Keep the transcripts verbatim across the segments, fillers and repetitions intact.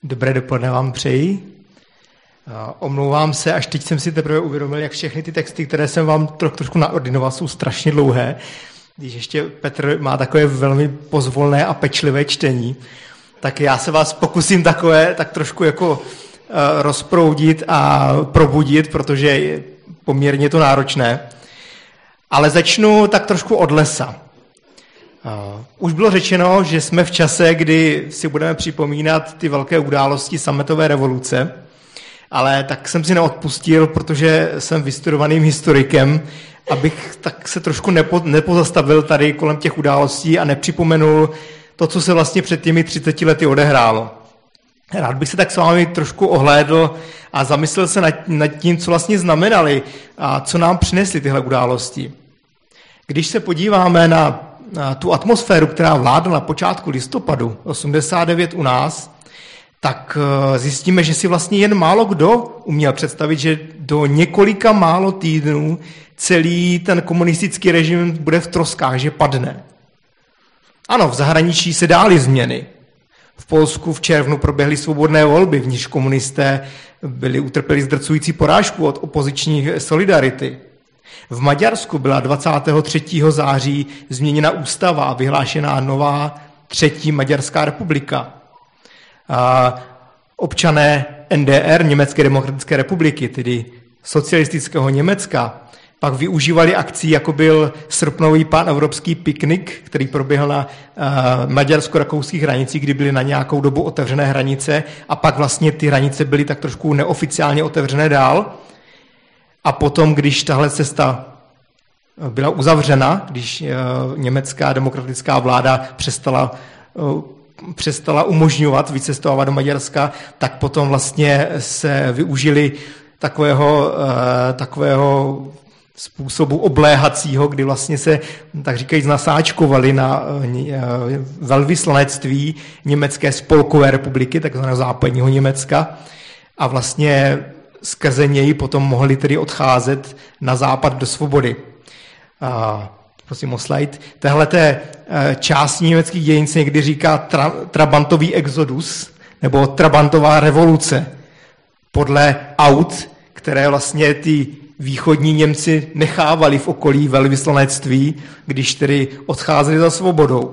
Dobré dopoledne vám přeji. Omlouvám se, až teď jsem si teprve uvědomil, jak všechny ty texty, které jsem vám tro, trošku naordinoval, jsou strašně dlouhé. Když ještě Petr má takové velmi pozvolné a pečlivé čtení, tak já se vás pokusím takové, tak trošku jako uh, rozproudit a probudit, protože je poměrně to náročné. Ale začnu tak trošku od lesa. Uh, už bylo řečeno, že jsme v čase, kdy si budeme připomínat ty velké události sametové revoluce, ale tak jsem si neodpustil, protože jsem vystudovaným historikem, abych tak se trošku nepo, nepozastavil tady kolem těch událostí a nepřipomenul to, co se vlastně před těmi třiceti lety odehrálo. Rád bych se tak s vámi trošku ohlédl a zamyslel se nad, nad tím, co vlastně znamenaly a co nám přinesly tyhle události. Když se podíváme na, na tu atmosféru, která vládla na počátku listopadu osmdesát devět u nás, tak zjistíme, že si vlastně jen málo kdo uměl představit, že do několika málo týdnů celý ten komunistický režim bude v troskách, že padne. Ano, v zahraničí se dály změny. V Polsku v červnu proběhly svobodné volby, v níž komunisté byli utrpěli zdrcující porážku od opoziční Solidarity. V Maďarsku byla dvacátého třetího září změněna ústava a vyhlášená nová třetí Maďarská republika. A občané N D R, Německé demokratické republiky, tedy socialistického Německa, pak využívali akcí, jako byl srpnový panevropský piknik, který proběhl na uh, maďarsko-rakouských hranicích, kdy byly na nějakou dobu otevřené hranice a pak vlastně ty hranice byly tak trošku neoficiálně otevřené dál. A potom, když tahle cesta byla uzavřena, když uh, německá demokratická vláda přestala uh, přestala umožňovat vycestovat do Maďarska, tak potom vlastně se využili takového, takového způsobu obléhacího, kdy vlastně se, tak říkají, nasáčkovali na velvyslanectví Německé spolkové republiky, takzvaného západního Německa, a vlastně skrze něj potom mohli tedy odcházet na západ do svobody. A prosím o slide. Téhleté část německých dějin se někdy říká tra, Trabantový exodus, nebo Trabantová revoluce, podle aut, které vlastně ty východní Němci nechávali v okolí velvyslanectví, když tedy odcházeli za svobodou.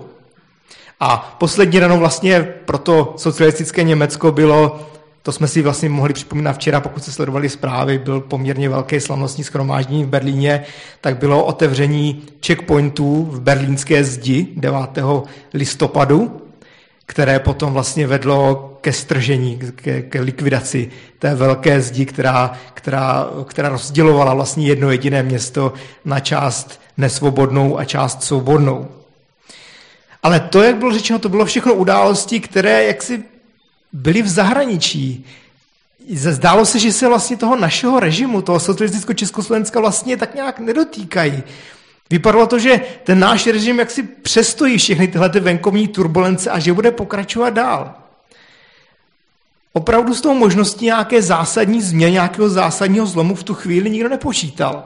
A poslední ranou vlastně pro to socialistické Německo bylo, to jsme si vlastně mohli připomínat včera, pokud se sledovali zprávy, byl poměrně velké slavnostní shromáždění v Berlíně, tak bylo otevření checkpointů v berlínské zdi devátého listopadu, které potom vlastně vedlo ke stržení, ke, ke likvidaci té velké zdi, která, která, která rozdělovala vlastně jedno jediné město na část nesvobodnou a část svobodnou. Ale to, jak bylo řečeno, to bylo všechno události, které jaksi byli v zahraničí. Zdálo se, že se vlastně toho našeho režimu, toho socialistického Československa vlastně tak nějak nedotýkají. Vypadalo to, že ten náš režim jaksi přestojí všechny tyhle venkovní turbulence a že bude pokračovat dál. Opravdu s tou možností nějaké zásadní změny, nějakého zásadního zlomu v tu chvíli nikdo nepočítal.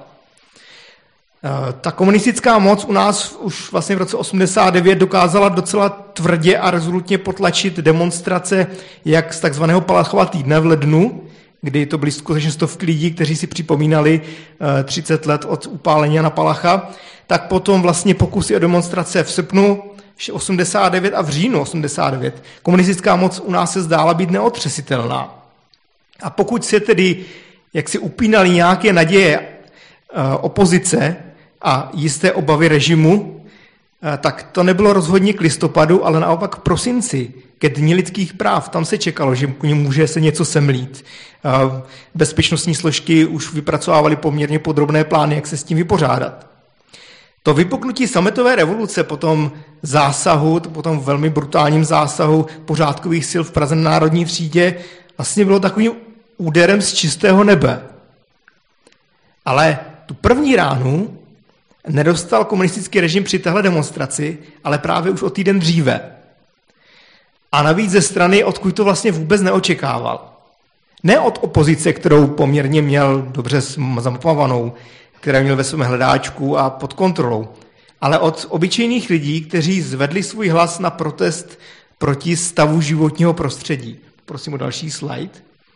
Ta komunistická moc u nás už vlastně v roce osmdesát devět dokázala docela tvrdě a rezolutně potlačit demonstrace jak z takzvaného Palachova týdne v lednu, kdy to byly skutečně stovky lidí, kteří si připomínali třicet let od upálení Jana Palacha, tak potom vlastně pokusy o demonstrace v srpnu osmdesát devět a v říjnu osmdesát devět. Komunistická moc u nás se zdála být neotřesitelná. A pokud se tedy jak si upínali nějaké naděje opozice a jisté obavy režimu, tak to nebylo rozhodně k listopadu, ale naopak k prosinci, ke dni lidských práv. Tam se čekalo, že může se něco semlít. Bezpečnostní složky už vypracovávaly poměrně podrobné plány, jak se s tím vypořádat. To vypuknutí sametové revoluce po tom zásahu, po tom velmi brutálním zásahu pořádkových sil v Praze na Národní třídě vlastně bylo takovým úderem z čistého nebe. Ale tu první ránu nedostal komunistický režim při téhle demonstraci, ale právě už o týden dříve. A navíc ze strany, odkud to vlastně vůbec neočekával. Ne od opozice, kterou poměrně měl dobře zamapovanou, kterou měl ve svém hledáčku a pod kontrolou, ale od obyčejných lidí, kteří zvedli svůj hlas na protest proti stavu životního prostředí, Prosím o další slide.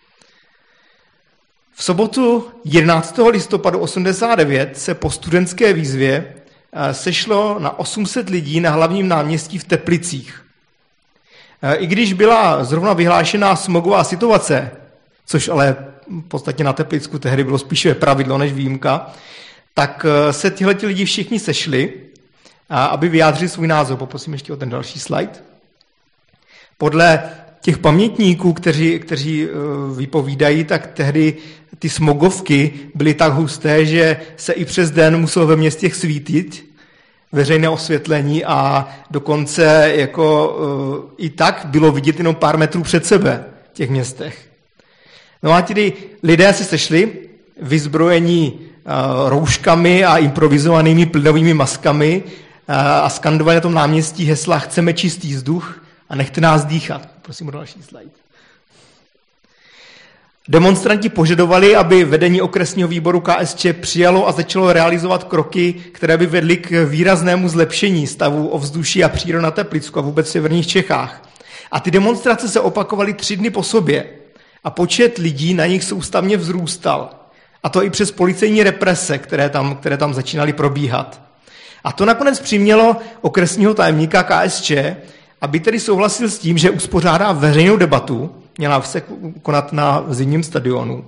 V sobotu jedenáctého listopadu osmdesát devět se po studentské výzvě sešlo na osm set lidí na hlavním náměstí v Teplicích. I když byla zrovna vyhlášená smogová situace, což ale v podstatě na Teplicku tehdy bylo spíše pravidlo než výjimka, tak se tihleti lidi všichni sešli, aby vyjádřili svůj názor. Poprosím ještě o ten další slide. Podle těch pamětníků, kteří, kteří vypovídají, tak tehdy ty smogovky byly tak husté, že se i přes den muselo ve městech svítit, veřejné osvětlení a dokonce jako i tak bylo vidět jenom pár metrů před sebe v těch městech. No a tedy lidé se sešli, vyzbrojení rouškami a improvizovanými plynovými maskami a skandovali na tom náměstí hesla "Chceme čistý vzduch a nechte nás dýchat". Prosím o další slide. Demonstranti požadovali, aby vedení okresního výboru K S Č přijalo a začalo realizovat kroky, které by vedly k výraznému zlepšení stavu ovzduší a přírody na Teplicku a vůbec v severních Čechách. A ty demonstrace se opakovaly tři dny po sobě a počet lidí na nich soustavně vzrůstal. A to i přes policejní represe, které tam, které tam začínaly probíhat. A to nakonec přimělo okresního tajemníka K S Č, aby tedy souhlasil s tím, že uspořádá veřejnou debatu, měla se konat na zimním stadionu.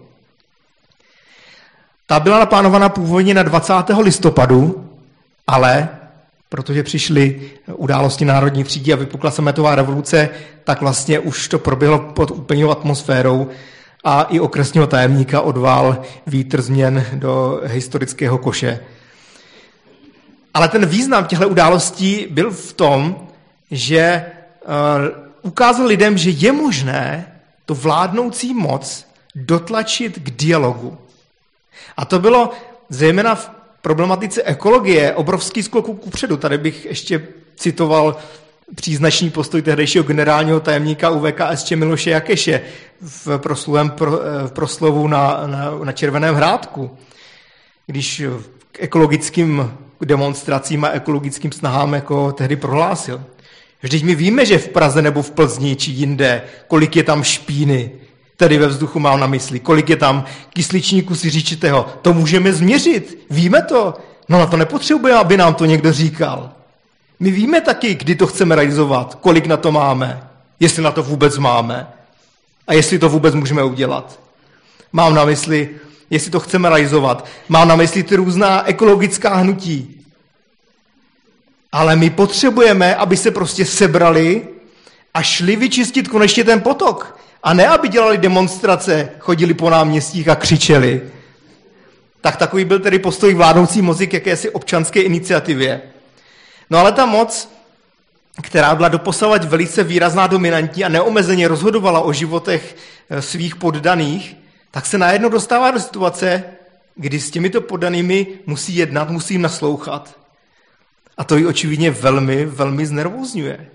Ta byla naplánovaná původně na dvacátého listopadu, ale protože přišly události národní třídy a vypukla sametová revoluce, tak vlastně už to proběhlo pod úplnou atmosférou a i okresního tajemníka odvál vítr změn do historického koše. Ale ten význam těchto událostí byl v tom, že uh, ukázal lidem, že je možné tu vládnoucí moc dotlačit k dialogu. A to bylo zejména v problematice ekologie obrovský skok kupředu. Tady bych ještě citoval příznačný postoj tehdejšího generálního tajemníka U V K S Č Miloše Jakeše v, proslovem, pro, v proslovu na, na, na Červeném Hrádku, když k ekologickým demonstracím a ekologickým snahám jako tehdy prohlásil. Vždyť my víme, že v Praze nebo v Plzni či jinde, kolik je tam špíny, tedy ve vzduchu mám na mysli, kolik je tam kysličníku siříčitého, to můžeme změřit, víme to, no na to nepotřebujeme, aby nám to někdo říkal. My víme taky, kdy to chceme realizovat, kolik na to máme, jestli na to vůbec máme a jestli to vůbec můžeme udělat. Mám na mysli, jestli to chceme realizovat, mám na mysli ty různá ekologická hnutí. Ale my potřebujeme, aby se prostě sebrali a šli vyčistit konečně ten potok. A ne, aby dělali demonstrace, chodili po náměstích a křičeli. Tak takový byl tedy postoj vládnoucí moci k jakési občanské iniciativě. No ale ta moc, která byla doposavad velice výrazná, dominantní a neomezeně rozhodovala o životech svých poddaných, tak se najednou dostává do situace, kdy s těmito poddanými musí jednat, musí jim naslouchat. A to ji očividně velmi, velmi znervózňuje.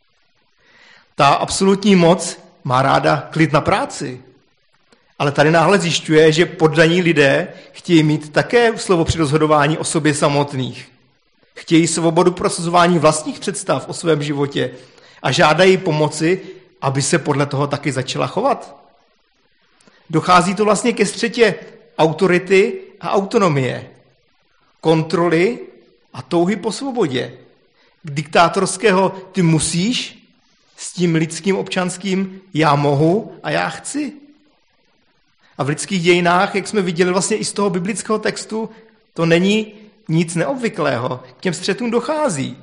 Ta absolutní moc má ráda klid na práci. Ale tady náhle zjišťuje, že poddaní lidé chtějí mít také slovo při rozhodování o sobě samotných. Chtějí svobodu prosazování vlastních představ o svém životě a žádají pomoci, aby se podle toho taky začala chovat. Dochází to vlastně ke střetě autority a autonomie, kontroly a touhy po svobodě. Diktátorského ty musíš s tím lidským občanským já mohu a já chci. A v lidských dějinách, jak jsme viděli vlastně i z toho biblického textu, to není nic neobvyklého. K těm střetům dochází.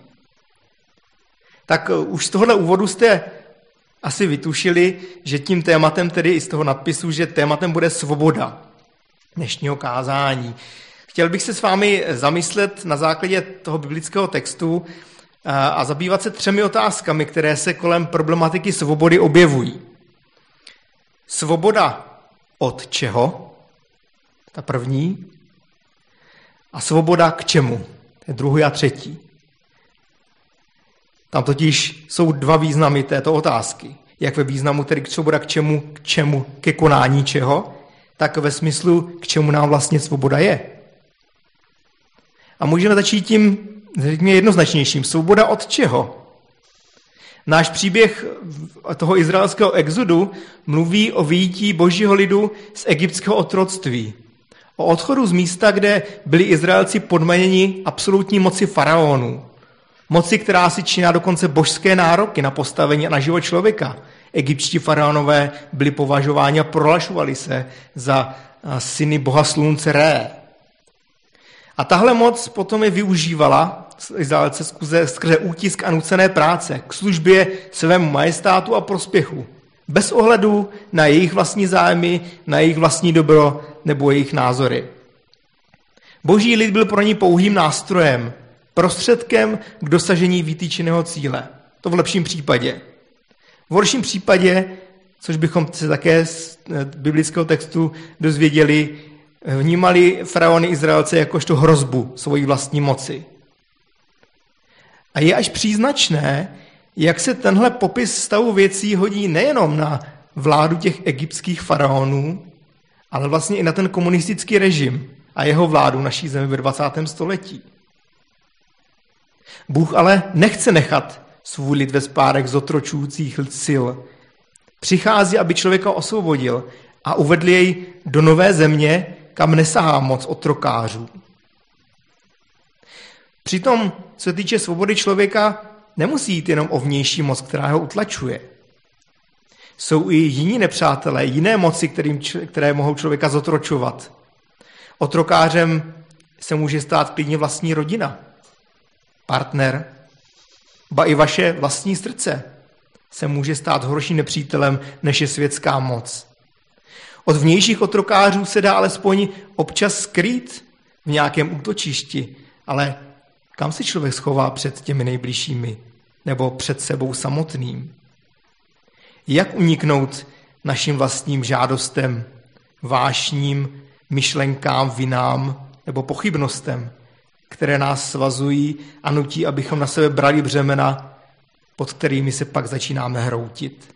Tak už z tohohle úvodu jste asi vytušili, že tím tématem, tedy i z toho nadpisu, že tématem bude svoboda dnešního kázání. Chtěl bych se s vámi zamyslet na základě toho biblického textu a zabývat se třemi otázkami, které se kolem problematiky svobody objevují. Svoboda od čeho? Ta první. A svoboda k čemu? To je druhý a třetí. Tam totiž jsou dva významy této otázky. Jak ve významu tedy svoboda k čemu, k čemu, ke konání čeho, tak ve smyslu, k čemu nám vlastně svoboda je. A můžeme začít tím, řekněme, jednoznačnějším. Svoboda od čeho? Náš příběh toho izraelského exodu mluví o vyjití božího lidu z egyptského otroctví. O odchodu z místa, kde byli Izraelci podmaněni absolutní moci faraonů. Moci, která si činila dokonce božské nároky na postavení a na život člověka. Egyptští faraonové byli považováni a prohlašovali se za syny boha slunce Ré. A tahle moc potom je využívala Izraelce skrze, skrze útisk a nucené práce k službě svému majestátu a prospěchu. Bez ohledu na jejich vlastní zájmy, na jejich vlastní dobro nebo jejich názory. Boží lid byl pro ní pouhým nástrojem, prostředkem k dosažení vytýčeného cíle. To v lepším případě. V horším případě, což bychom se také z biblického textu dozvěděli, vnímali faraony Izraelce jakožto hrozbu svojí vlastní moci. A je až příznačné, jak se tenhle popis stavu věcí hodí nejenom na vládu těch egyptských faraonů, ale vlastně i na ten komunistický režim a jeho vládu naší zemi ve dvacátém století. Bůh ale nechce nechat svůj lid ve spárech zotročujících sil. Přichází, aby člověka osvobodil a uvedl jej do nové země, kam nesahá moc otrokářů. Přitom, co se týče svobody člověka, nemusí jít jenom o vnější moc, která ho utlačuje. Jsou i jiní nepřátelé, jiné moci, kterým, které mohou člověka zotročovat. Otrokářem se může stát klidně vlastní rodina, partner, ba i vaše vlastní srdce se může stát horším nepřítelem, než je světská moc. Od vnějších otrokářů se dá alespoň občas skrýt v nějakém útočišti, ale kam se člověk schová před těmi nejbližšími nebo před sebou samotným? Jak uniknout našim vlastním žádostem, vášním, myšlenkám, vinám nebo pochybnostem, které nás svazují a nutí, abychom na sebe brali břemena, pod kterými se pak začínáme hroutit?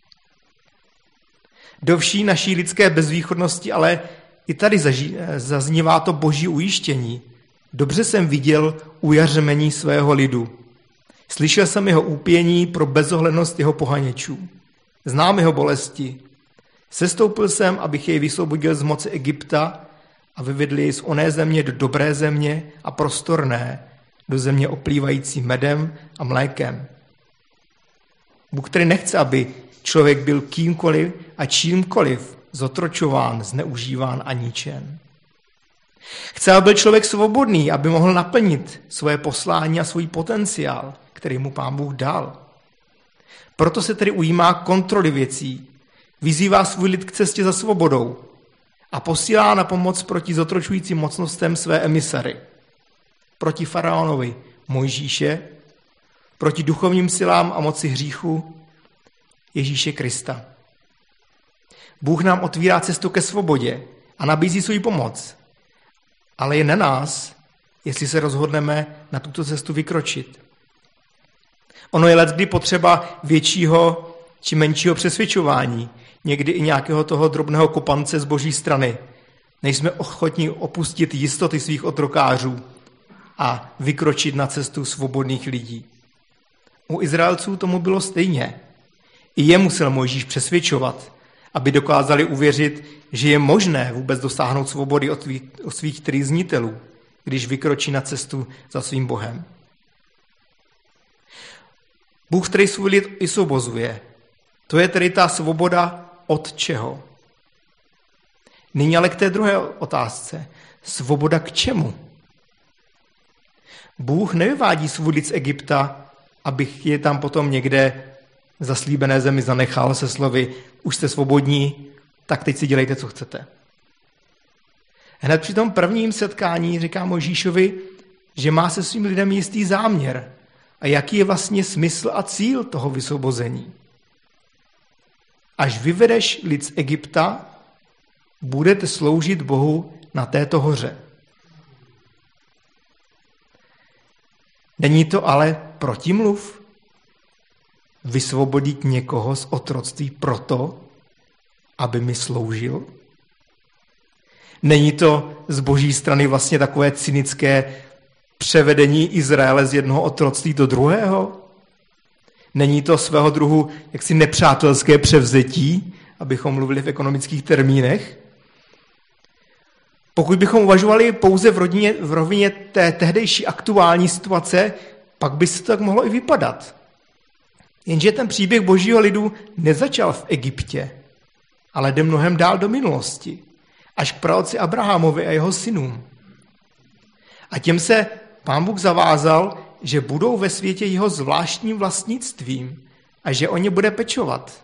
Do vší naší lidské bezvýchodnosti ale i tady zaží, zaznívá to boží ujištění. Dobře jsem viděl ujařmení svého lidu. Slyšel jsem jeho úpění pro bezohlednost jeho pohaněčů. Znám jeho bolesti. Sestoupil jsem, abych jej vysvobodil z moci Egypta a vyvedl jej z oné země do dobré země a prostorné, do země oplývající medem a mlékem. Bůh tedy nechce, aby člověk byl kýmkoliv a čímkoliv zotročován, zneužíván a ničen. Chce, aby byl člověk svobodný, aby mohl naplnit svoje poslání a svůj potenciál, který mu Pán Bůh dal. Proto se tedy ujímá kontroly věcí, vyzývá svůj lid k cestě za svobodou a posílá na pomoc proti zotročujícím mocnostem své emisary. Proti faraonovi Mojžíše, proti duchovním silám a moci hříchu Ježíše Krista. Bůh nám otvírá cestu ke svobodě a nabízí svou pomoc, ale je na nás, jestli se rozhodneme na tuto cestu vykročit. Ono je leckdy potřeba většího či menšího přesvědčování, někdy i nějakého toho drobného kopance z boží strany. Nejsme ochotní opustit jistoty svých otrokářů a vykročit na cestu svobodných lidí. U Izraelců tomu bylo stejně. I je musel Mojžíš přesvědčovat, aby dokázali uvěřit, že je možné vůbec dosáhnout svobody od svých, od svých trýznitelů, když vykročí na cestu za svým Bohem. Bůh tedy svůj lid osvobozuje. To je tedy ta svoboda od čeho? Nyní ale k té druhé otázce. Svoboda k čemu? Bůh nevyvádí svůj lid z Egypta, abych je tam potom někde v zaslíbené zemi zanechal se slovy už jste svobodní, tak teď si dělejte, co chcete. Hned při tom prvním setkání říká Mojžíšovi, že má se svým lidem jistý záměr a jaký je vlastně smysl a cíl toho vysvobození. Až vyvedeš lid z Egypta, budete sloužit Bohu na této hoře. Není to ale protimluv? Vysvobodit někoho z otroctví proto, aby mi sloužil? Není to z boží strany vlastně takové cynické převedení Izraele z jednoho otroctví do druhého? Není to svého druhu jaksi nepřátelské převzetí, abychom mluvili v ekonomických termínech? Pokud bychom uvažovali pouze v, rodině, v rovině té tehdejší aktuální situace, pak by se to tak mohlo i vypadat. Jenže ten příběh božího lidu nezačal v Egyptě, ale jde mnohem dál do minulosti, až k praotci Abrahamovi a jeho synům. A těm se Pán Bůh zavázal, že budou ve světě jeho zvláštním vlastnictvím a že o ně bude pečovat.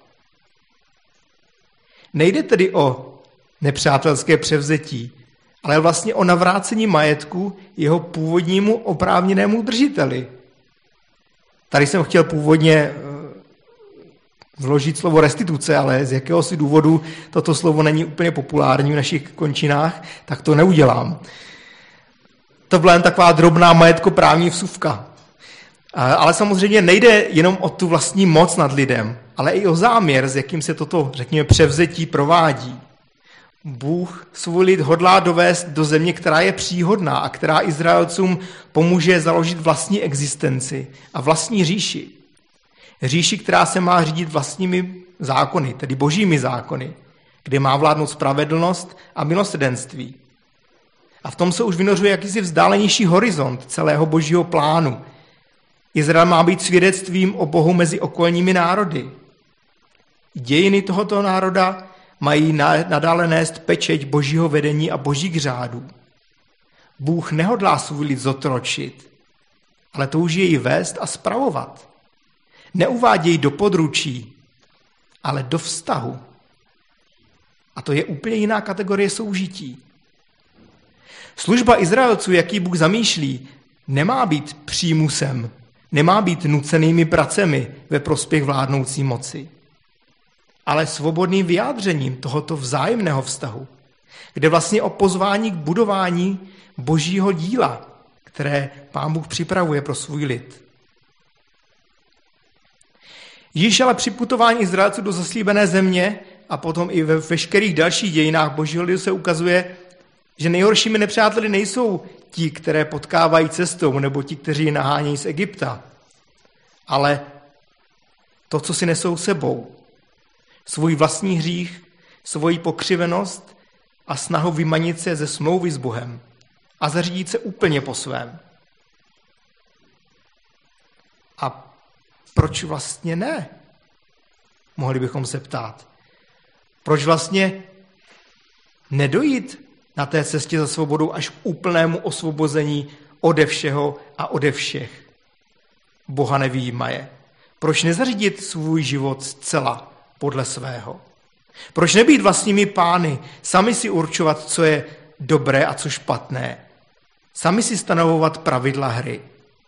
Nejde tedy o nepřátelské převzetí, ale vlastně o navrácení majetku jeho původnímu oprávněnému držiteli. Tady jsem chtěl původně vložit slovo restituce, ale z jakéhosi důvodu toto slovo není úplně populární v našich končinách, tak to neudělám. To byla jen taková drobná majetkoprávní vsuvka. Ale samozřejmě nejde jenom o tu vlastní moc nad lidem, ale i o záměr, s jakým se toto, řekněme, převzetí provádí. Bůh svůj lid hodlá dovést do země, která je příhodná a která Izraelcům pomůže založit vlastní existenci a vlastní říši. Říši, která se má řídit vlastními zákony, tedy božími zákony, kde má vládnout spravedlnost a milosrdenství. A v tom se už vynořuje jakýsi vzdálenější horizont celého božího plánu. Izrael má být svědectvím o Bohu mezi okolními národy. Dějiny tohoto národa mají nadále nést pečeť božího vedení a božích řádů. Bůh nehodlá svůj lid zotročit, ale touží jej vést a spravovat. Neuvádějí do područí, ale do vztahu. A to je úplně jiná kategorie soužití. Služba Izraelců, jaký Bůh zamýšlí, nemá být přímusem, nemá být nucenými pracemi ve prospěch vládnoucí moci, ale svobodným vyjádřením tohoto vzájemného vztahu, kde vlastně o pozvání k budování božího díla, které Pán Bůh připravuje pro svůj lid. Již ale při putování Izraelců do zaslíbené země a potom i ve veškerých dalších dějinách božího lidu se ukazuje, že nejhoršími nepřáteli nejsou ti, které potkávají cestou, nebo ti, kteří je nahánějí z Egypta, ale to, co si nesou sebou. Svůj vlastní hřích, svoji pokřivenost a snahu vymanit se ze smlouvy s Bohem a zařídit se úplně po svém. A proč vlastně ne? Mohli bychom se ptát. Proč vlastně nedojít na té cestě za svobodou až k úplnému osvobození ode všeho a ode všech? Boha nevyjímaje. Proč nezařídit svůj život zcela podle svého? Proč nebýt vlastními pány, sami si určovat, co je dobré a co špatné? Sami si stanovovat pravidla hry.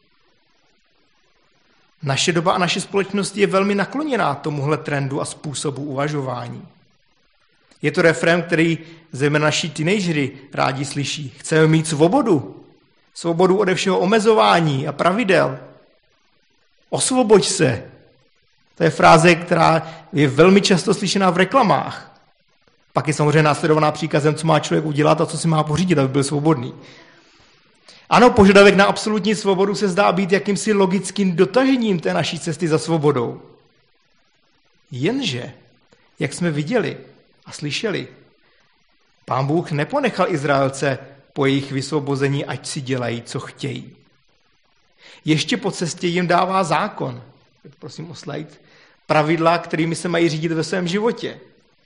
Naše doba a naše společnost je velmi nakloněná tomuhle trendu a způsobu uvažování. Je to refrém, který zejména naši teenageři rádi slyší. Chceme mít svobodu. Svobodu ode všeho omezování a pravidel. Osvoboď se. To je fráze, která je velmi často slyšená v reklamách. Pak je samozřejmě následovaná příkazem, co má člověk udělat a co si má pořídit, aby byl svobodný. Ano, požadavek na absolutní svobodu se zdá být jakýmsi logickým dotažením té naší cesty za svobodou. Jenže, jak jsme viděli a slyšeli, Pán Bůh neponechal Izraelce po jejich vysvobození, ať si dělají, co chtějí. Ještě po cestě jim dává zákon, prosím o slide, pravidla, kterými se mají řídit ve svém životě.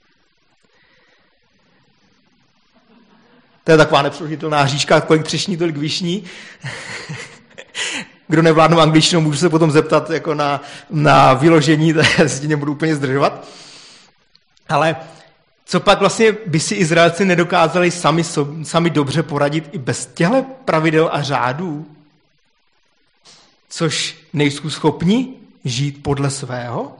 To je taková nepřežitelná hříčka, kolik třešní, tolik vyšní. Kdo nevládnou angličtinou, můžu se potom zeptat jako na, na vyložení, já si nebudu úplně zdržovat. Ale co pak vlastně by si Izraelci nedokázali sami, sami dobře poradit i bez těchto pravidel a řádů? Což nejsou schopni žít podle svého?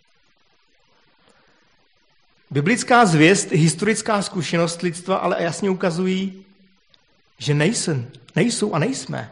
Biblická zvěst, historická zkušenost lidstva ale jasně ukazují, že nejsou, nejsou a nejsme.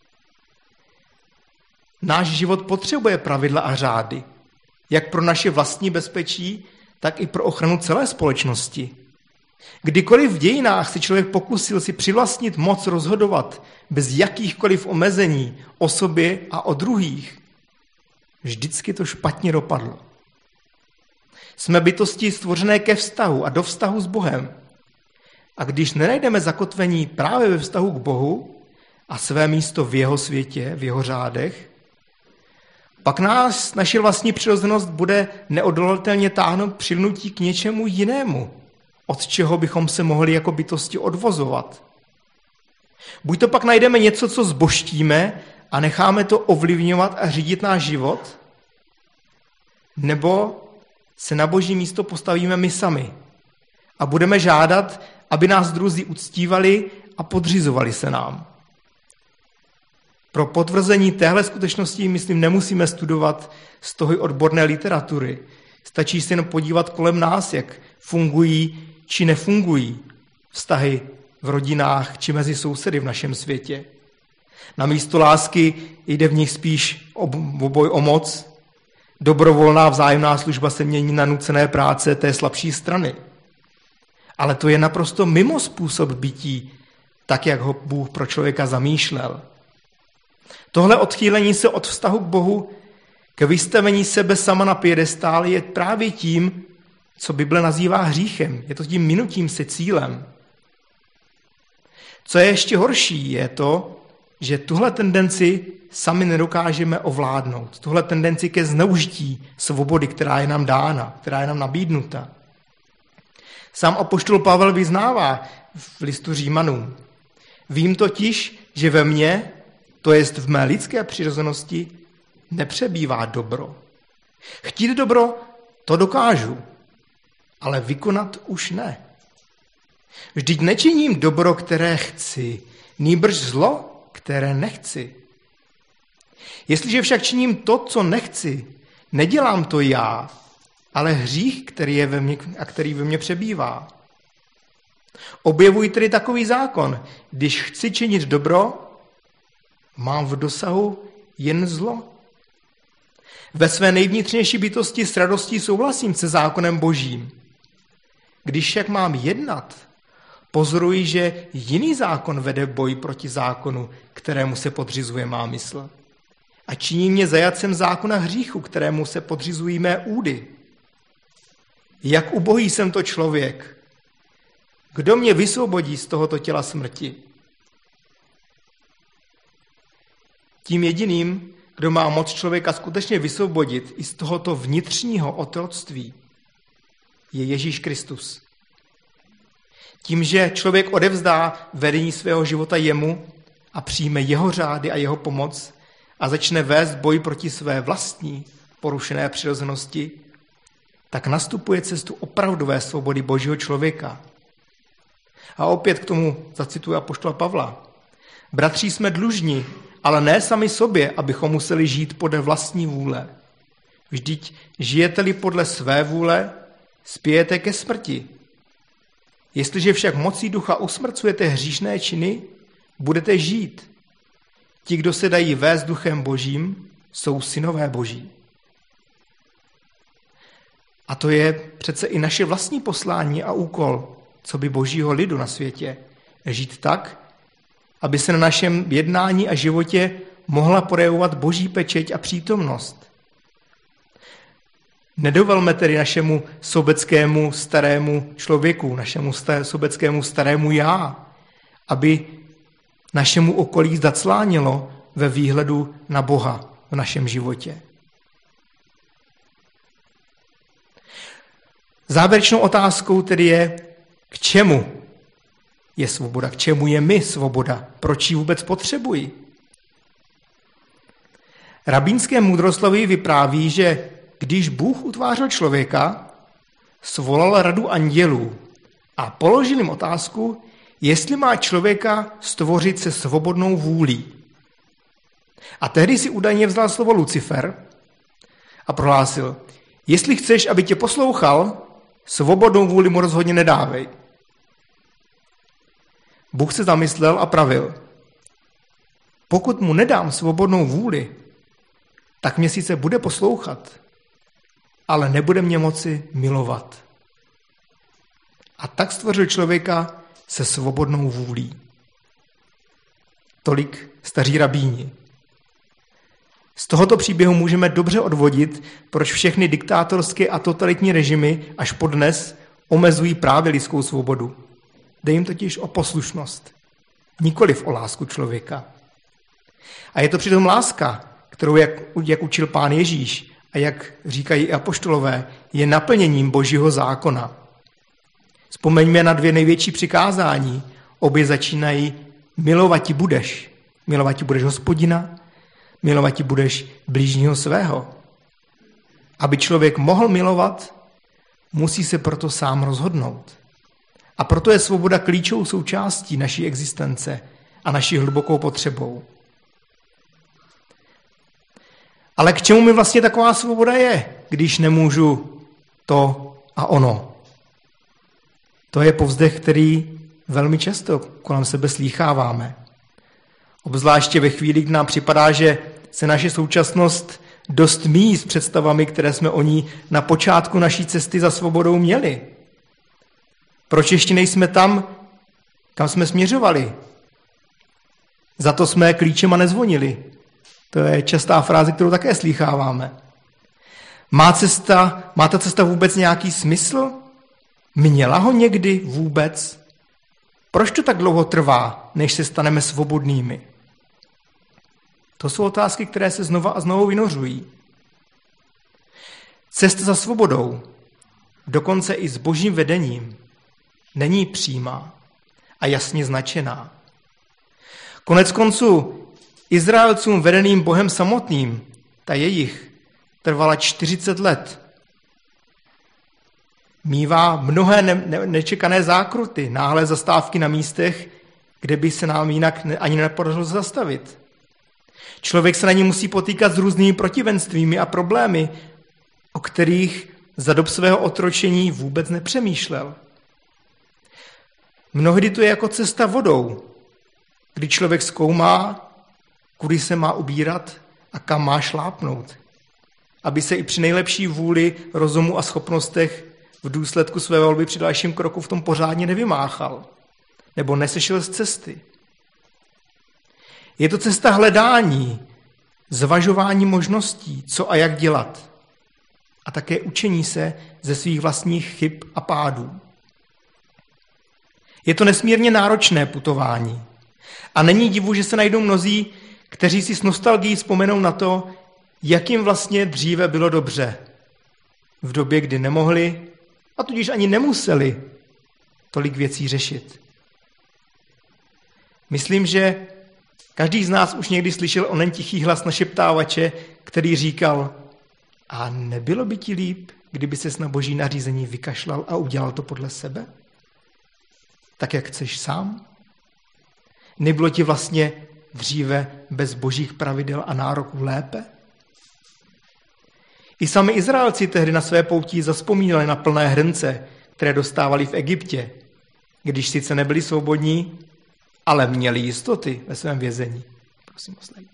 Náš život potřebuje pravidla a řády, jak pro naše vlastní bezpečí, tak i pro ochranu celé společnosti. Kdykoliv v dějinách se člověk pokusil si přivlastnit moc rozhodovat bez jakýchkoliv omezení o sobě a o druhých, vždycky to špatně dopadlo. Jsme bytosti stvořené ke vztahu a do vztahu s Bohem. A když nenajdeme zakotvení právě ve vztahu k Bohu a své místo v jeho světě, v jeho řádech, pak nás, naše vlastní přirozenost bude neodolatelně táhnout přilnutí k něčemu jinému, od čeho bychom se mohli jako bytosti odvozovat. Buď to pak najdeme něco, co zbožtíme a necháme to ovlivňovat a řídit náš život, nebo se na Boží místo postavíme my sami a budeme žádat, aby nás druzí uctívali a podřizovali se nám. Pro potvrzení téhle skutečnosti, myslím, nemusíme studovat stohy odborné literatury. Stačí se jen podívat kolem nás, jak fungují či nefungují vztahy v rodinách či mezi sousedy v našem světě. Na místo lásky jde v nich spíš o boj o moc. Dobrovolná vzájemná služba se mění na nucené práce té slabší strany. Ale to je naprosto mimo způsob bytí, tak jak ho Bůh pro člověka zamýšlel. Tohle odchýlení se od vztahu k Bohu k vystavení sebe sama na piedestál je právě tím, co Bible nazývá hříchem. Je to tím minutím se cílem. Co je ještě horší, je to, že tuhle tendenci sami nedokážeme ovládnout. Tuhle tendenci ke zneužití svobody, která je nám dána, která je nám nabídnuta. Sám apoštol Pavel vyznává v listu Římanům. Vím totiž, že ve mně, to jest v mé lidské přirozenosti, nepřebývá dobro. Chtít dobro, to dokážu, ale vykonat už ne. Vždyť nečiním dobro, které chci, nýbrž zlo, které nechci. Jestliže však činím to, co nechci, nedělám to já, ale hřích, který je ve mně a který ve mně přebývá. Objevuji tedy takový zákon. Když chci činit dobro, mám v dosahu jen zlo. Ve své nejvnitřnější bytosti s radostí souhlasím se zákonem Božím. Když však mám jednat, pozoruji, že jiný zákon vede boj proti zákonu, kterému se podřizuje má mysl. A činí mě zajatcem zákona hříchu, kterému se podřizují mé údy. Jak ubohý jsem to člověk. Kdo mě vysvobodí z tohoto těla smrti? Tím jediným, kdo má moc člověka skutečně vysvobodit i z tohoto vnitřního otroctví, je Ježíš Kristus. Tím, že člověk odevzdá vedení svého života jemu a přijme jeho řády a jeho pomoc a začne vést boj proti své vlastní porušené přirozenosti, tak nastupuje cestu opravdové svobody Božího člověka. A opět k tomu zacituji apoštola Pavla. Bratři, jsme dlužní, ale ne sami sobě, abychom museli žít podle vlastní vůle. Vždyť žijete-li podle své vůle, spějete ke smrti. Jestliže však mocí ducha usmrcujete hříšné činy, budete žít. Ti, kdo se dají vést duchem Božím, jsou synové Boží. A to je přece i naše vlastní poslání a úkol, co by Božího lidu na světě. Žít tak, aby se na našem jednání a životě mohla projevovat Boží pečeť a přítomnost. Nedovelme tedy našemu sobeckému starému člověku, našemu sobeckému starému já, aby našemu okolí zaclánilo ve výhledu na Boha v našem životě. Závěrečnou otázkou tedy je, k čemu je svoboda, k čemu je mi svoboda, proč ji vůbec potřebuji. Rabínské moudrosloví vypráví, že když Bůh utvářel člověka, svolal radu andělů a položil jim otázku, jestli má člověka stvořit se svobodnou vůlí. A tehdy si údajně vzal slovo Lucifer a prohlásil, jestli chceš, aby tě poslouchal, svobodnou vůli mu rozhodně nedávej. Bůh se zamyslel a pravil, pokud mu nedám svobodnou vůli, tak mě sice bude poslouchat, ale nebude mě moci milovat. A tak stvořil člověka se svobodnou vůlí. Tolik staří rabíni. Z tohoto příběhu můžeme dobře odvodit, proč všechny diktátorské a totalitní režimy až podnes omezují právě lidskou svobodu. Jde jim totiž o poslušnost, nikoliv o lásku člověka. A je to přitom láska, kterou, jak, jak učil Pán Ježíš a jak říkají i apoštolové, je naplněním Božího zákona. Vzpomeňme na dvě největší přikázání. Obě začínají milovati budeš. Milovati budeš Hospodina, milovati budeš blížního svého. Aby člověk mohl milovat, musí se proto sám rozhodnout. A proto je svoboda klíčovou součástí naší existence a naší hlubokou potřebou. Ale k čemu mi vlastně taková svoboda je, když nemůžu to a ono? To je povzdech, který velmi často kolem sebe slýcháváme. Obzvláště ve chvíli, kdy nám připadá, že se naše současnost dost míjí s představami, které jsme o ní na počátku naší cesty za svobodou měli. Proč ještě nejsme tam, kam jsme směřovali? Za to jsme klíčema nezvonili. To je častá fráze, kterou také slýcháváme. Má cesta, má ta cesta vůbec nějaký smysl? Měla ho někdy vůbec? Proč to tak dlouho trvá, než se staneme svobodnými? To jsou otázky, které se znova a znovu vynořují. Cesta za svobodou, dokonce i s božím vedením, není přímá a jasně značená. Konec konců Izraelcům vedeným Bohem samotným, ta jejich, trvala čtyřicet let. Mívá mnohé ne- ne- nečekané zákruty, náhlé zastávky na místech, kde by se nám jinak ne- ani nepodařilo zastavit. Člověk se na ní musí potýkat s různými protivenstvími a problémy, o kterých za dob svého otročení vůbec nepřemýšlel. Mnohdy to je jako cesta vodou, kdy člověk zkoumá, kudy se má ubírat a kam má šlápnout, aby se i při nejlepší vůli, rozumu a schopnostech v důsledku své volby při dalším kroku v tom pořádně nevymáchal nebo nesešel z cesty. Je to cesta hledání, zvažování možností, co a jak dělat a také učení se ze svých vlastních chyb a pádů. Je to nesmírně náročné putování a není divu, že se najdou mnozí, kteří si s nostalgií vzpomenou na to, jak jim vlastně dříve bylo dobře. V době, kdy nemohli a tudíž ani nemuseli tolik věcí řešit. Myslím, že každý z nás už někdy slyšel onen tichý hlas našeptávače, který říkal: a nebylo by ti líp, kdyby ses na boží nařízení vykašlal a udělal to podle sebe? Tak, jak chceš sám? Nebylo ti vlastně dříve bez božích pravidel a nároků lépe? I sami Izraelci tehdy na své pouti zavzpomínali na plné hrnce, které dostávali v Egyptě, když sice nebyli svobodní, ale měli jistoty ve svém vězení. Prosím, oslavím.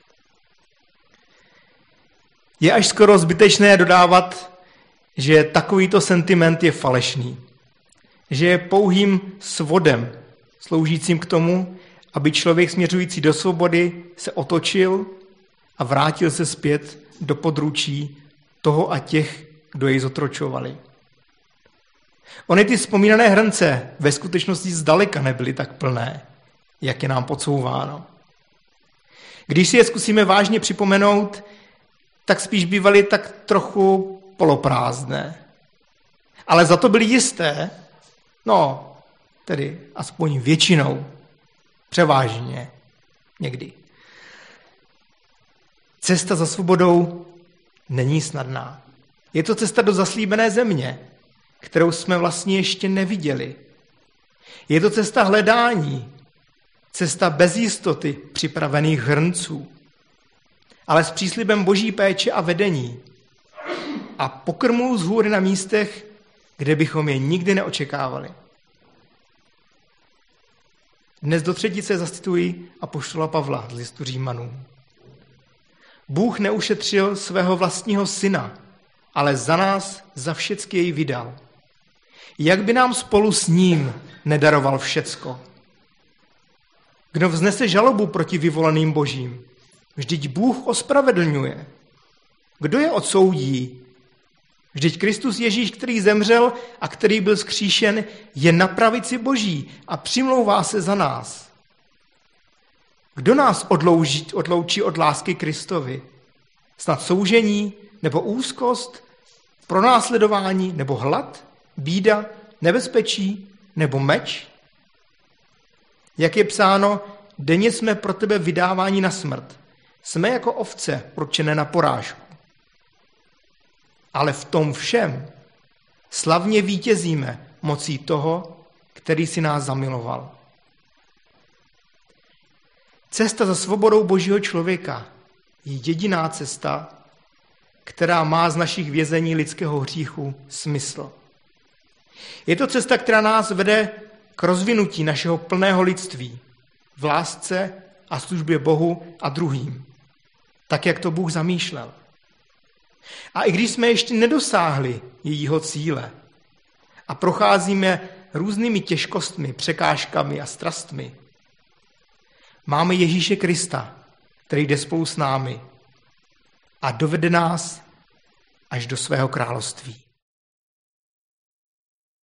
Je až skoro zbytečné dodávat, že takovýto sentiment je falešný, že je pouhým svodem, sloužícím k tomu, aby člověk směřující do svobody se otočil a vrátil se zpět do područí toho a těch, kdo jej zotročovali. Ony ty vzpomínané hrnce ve skutečnosti zdaleka nebyly tak plné, jak je nám podsouváno. Když si je zkusíme vážně připomenout, tak spíš bývaly tak trochu poloprázdné. Ale za to byly jisté, no, tedy aspoň většinou, převážně někdy. Cesta za svobodou není snadná. Je to cesta do zaslíbené země, kterou jsme vlastně ještě neviděli. Je to cesta hledání, cesta bez jistoty připravených hrnců, ale s příslibem boží péče a vedení a pokrmů z hůry na místech, kde bychom je nikdy neočekávali. Dnes do třetice zacituji apoštola Pavla z listu Římanům. Bůh neušetřil svého vlastního syna, ale za nás za všecky jej vydal. Jak by nám spolu s ním nedaroval všecko? Kdo vznese žalobu proti vyvoleným božím? Vždyť Bůh ospravedlňuje. Kdo je odsoudí? Vždyť Kristus Ježíš, který zemřel a který byl vzkříšen, je na pravici Boží a přimlouvá se za nás. Kdo nás odlouží, odloučí od lásky Kristovi? Snad soužení, nebo úzkost, pronásledování, nebo hlad, bída, nebezpečí, nebo meč? Jak je psáno, denně jsme pro tebe vydáváni na smrt. Jsme jako ovce určené na porážku. Ale v tom všem slavně vítězíme mocí toho, který si nás zamiloval. Cesta za svobodou Božího člověka je jediná cesta, která má z našich vězení lidského hříchu smysl. Je to cesta, která nás vede k rozvinutí našeho plného lidství v lásce a službě Bohu a druhým, tak jak to Bůh zamýšlel. A i když jsme ještě nedosáhli jejího cíle a procházíme různými těžkostmi, překážkami a strastmi, máme Ježíše Krista, který jde spolu s námi a dovede nás až do svého království.